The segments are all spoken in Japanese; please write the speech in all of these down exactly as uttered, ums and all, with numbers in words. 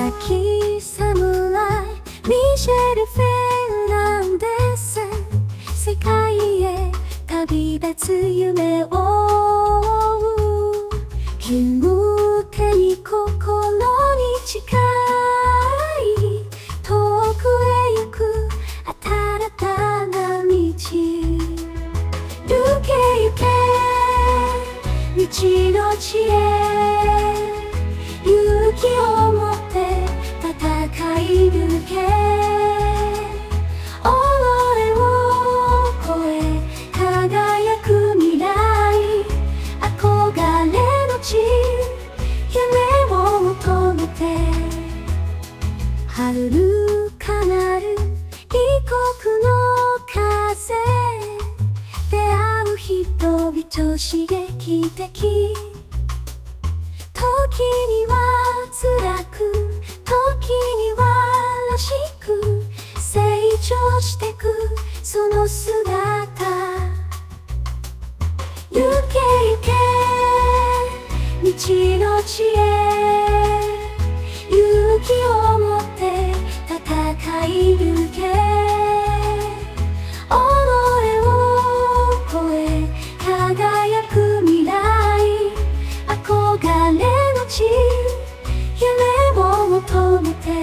き侍ミシェル・フェランデス、世界へ旅立つ夢を追う。急手に心に近い遠くへ行く新たな道。行け行け道の地へ、勇気を持って戦い抜け。己を超え輝く未来、憧れの地、夢を求めて。遥かなる異国の風、出会う人々刺激的。時には辛く、時にはらしく成長してくその姿。行け行け道の地へ、勇気を持って戦い抜け。己を超え輝く未来、憧れの地、夢を求めて。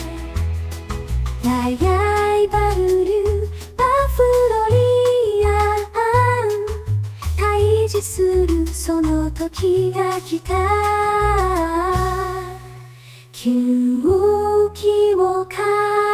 ライバルルバフロリアン、対峙するその時が来た。勇気をか